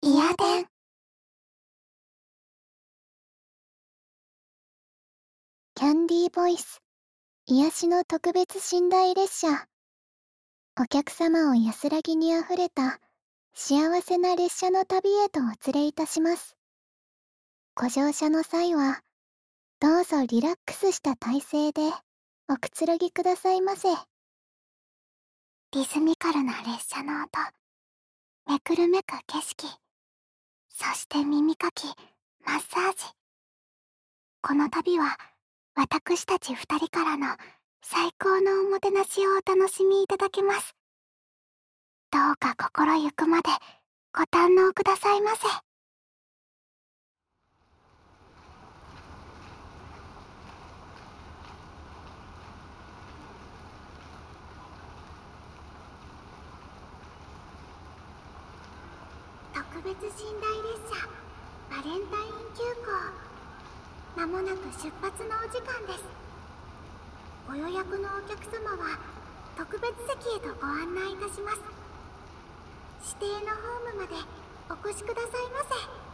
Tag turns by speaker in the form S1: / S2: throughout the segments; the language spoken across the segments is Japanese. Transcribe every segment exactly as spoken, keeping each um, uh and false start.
S1: イヤ電。キャンディーボイス、癒しの特別寝台列車。お客様を安らぎにあふれた幸せな列車の旅へとお連れいたします。ご乗車の際は、どうぞリラックスした体勢でおくつろぎくださいませ。リズミカルな列車の音、めくるめく景色、そして耳かき、マッサージ。この旅は私たち二人からの最高のおもてなしをお楽しみいただけます。どうか心ゆくまでご堪能くださいませ。特別寝台列車バレンタイン急行、まもなく出発のお時間です。ご予約のお客様は特別席へとご案内いたします。指定のホームまでお越しくださいませ。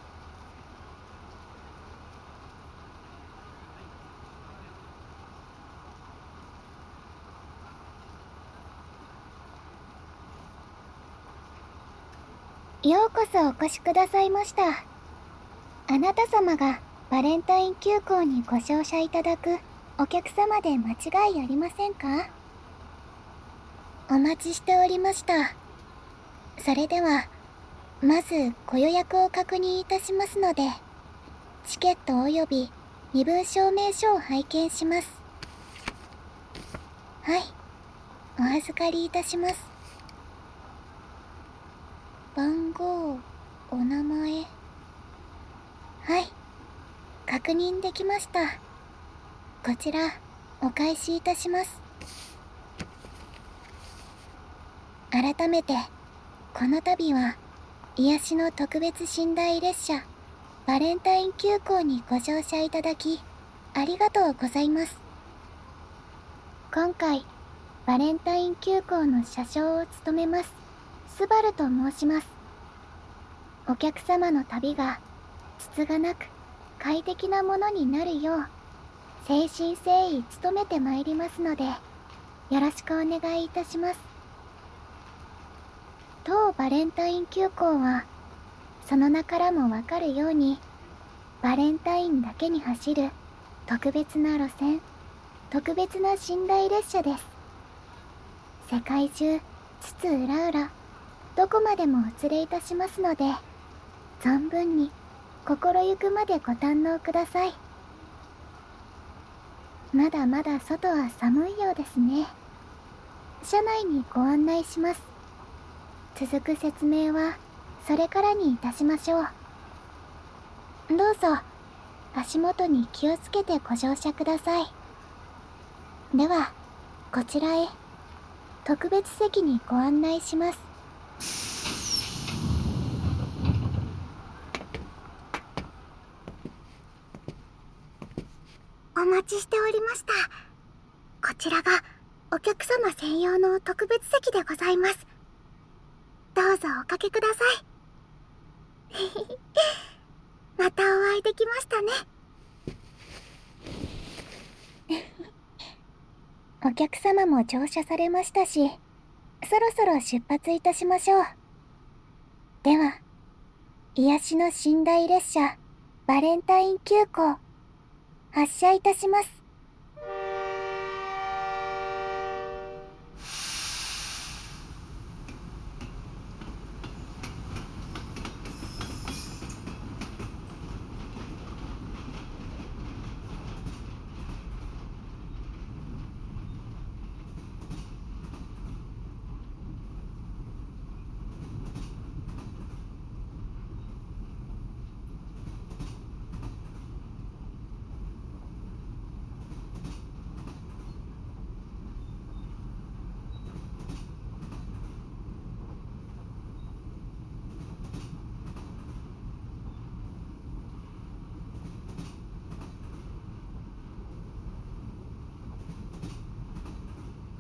S1: ようこそお越しくださいました。あなた様がバレンタイン急行にご乗車いただくお客様で間違いありませんか？お待ちしておりました。それでは、まずご予約を確認いたしますので、チケットおよび身分証明書を拝見します。はい、お預かりいたします。番号、お名前。はい、確認できました。こちら、お返しいたします。改めて、この度は、癒しの特別寝台列車、バレンタイン急行にご乗車いただき、ありがとうございます。今回、バレンタイン急行の車掌を務めます、スバルと申します。お客様の旅が、つつがなく、快適なものになるよう、誠心誠意努めてまいりますので、よろしくお願いいたします。当バレンタイン急行は、その名からもわかるように、バレンタインだけに走る特別な路線、特別な寝台列車です。世界中、津々浦々、どこまでもお連れいたしますので、存分に心ゆくまでご堪能ください。まだまだ外は寒いようですね。車内にご案内します。続く説明はそれからにいたしましょう。どうぞ足元に気をつけてご乗車ください。ではこちらへ特別席にご案内します。お待ちしておりました。こちらがお客様専用の特別席でございます。どうぞおかけください。またお会いできましたね。お客様も乗車されましたし、そろそろ出発いたしましょう。では、癒しの寝台列車バレンタイン急行、発車いたします。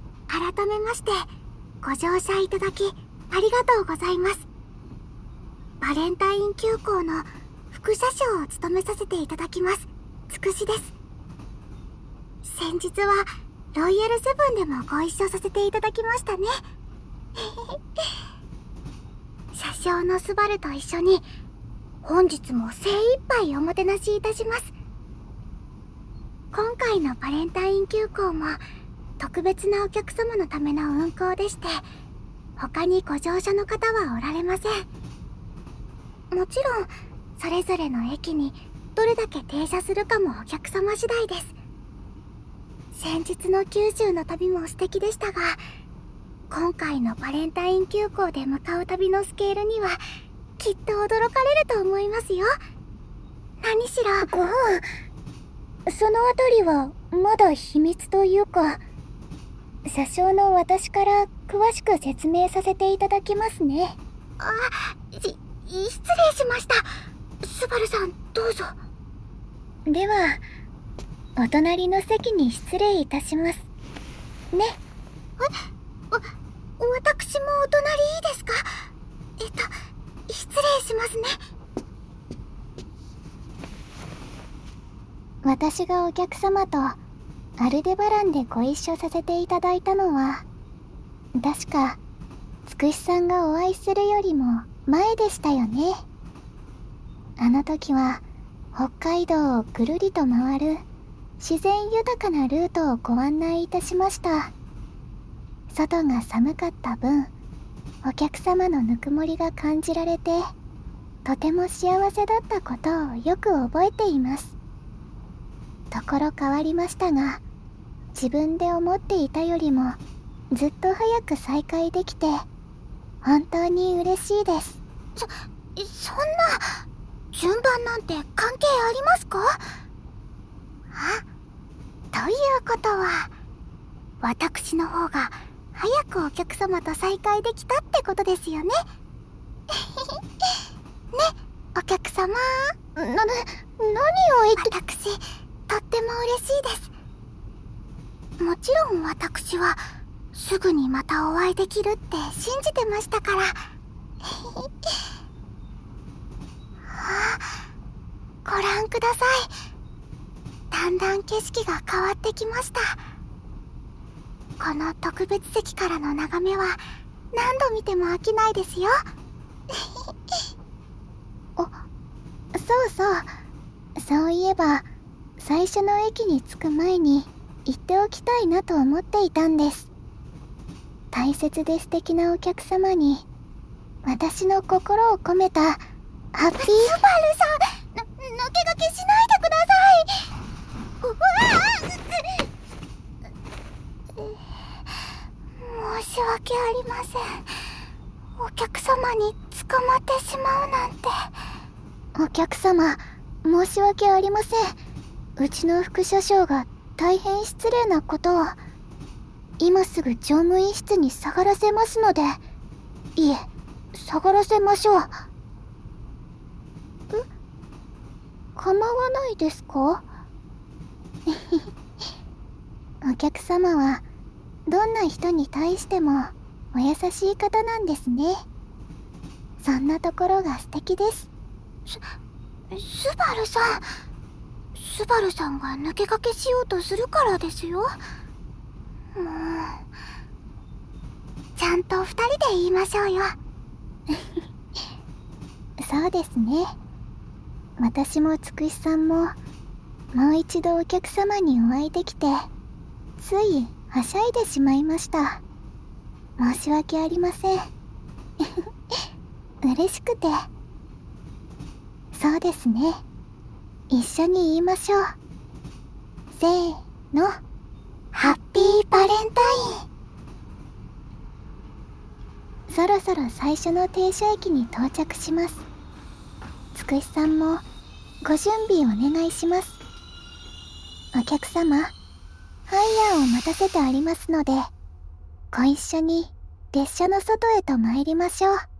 S1: 改めましてご乗車いただきありがとうございます。
S2: バレンタイン急行の副車掌を務めさせていただきますつくしです。先日はロイヤルセブンでもご一緒させていただきましたね。車掌のスバルと一緒に本日も精一杯おもてなしいたします。今回のバレンタイン急行も特別なお客様のための運行でして、他にご乗車の方はおられません。もちろんそれぞれの駅にどれだけ停車するかもお客様次第です。先日の九州の旅も素敵でしたが、今回のバレンタイン急行で向かう旅のスケールにはきっと驚かれると思いますよ。何しろご本そのあたりはまだ秘密というか、車掌の私から詳しく説明させていただきますね。あ、し、失礼しました。スバルさん、どうぞ。では、お隣の席に失礼いたします。ね。え、わ、私もお隣いいですか？えっと、失礼しますね。
S1: 私がお客様とアルデバランでご一緒させていただいたのは、確かつくしさんがお会いするよりも前でしたよね。あの時は北海道をぐるりと回る自然豊かなルートをご案内いたしました。外が寒かった分、お客様のぬくもりが感じられて、とても幸せだったことをよく覚えています。ところ変わりましたが、自分で思っていたよりもずっと早く再会できて本当に嬉しいです。
S2: そ、そんな順番なんて関係ありますか？あ、ということは私の方が早くお客様と再会できたってことですよね。ね、お客様。な、な、何を言って。私とっても嬉しいです。もちろん私はすぐにまたお会いできるって信じてましたから。はあ、ご覧ください。だんだん景色が変わってきました。この特別席からの眺めは何度見ても飽きないですよ。
S1: お、そうそう。そういえば最初の駅に着く前に言っておきたいなと思っていたんです。大切で素敵なお客様に私の心を込めたハッピー。スバルさん、ぬ抜け駆けしないでください。うわ
S2: あ、申し訳ありません。お客様に捕まってしまうなんて。
S1: お客様、申し訳ありません。うちの副車掌が大変失礼なことを。今すぐ乗務員室に下がらせますので。いえ、下がらせましょう。え？構わないですか？お客様はどんな人に対してもお優しい方なんですね。そんなところが素敵です。
S2: ス、スバルさん。スバルさんが抜け駆けしようとするからですよ。もう、ちゃんと二人で言いましょうよ。
S1: そうですね。私もつくしさんももう一度お客様にお会いできてついはしゃいでしまいました。申し訳ありません。嬉しくて。そうですね。一緒に言いましょう。せーの。
S2: ハッピーバレンタイ
S1: ン。そろそろ最初の停車駅に到着します。つくしさんもご準備お願いします。お客様、ハイヤーを待たせてありますので、ご一緒に列車の外へと参りましょう。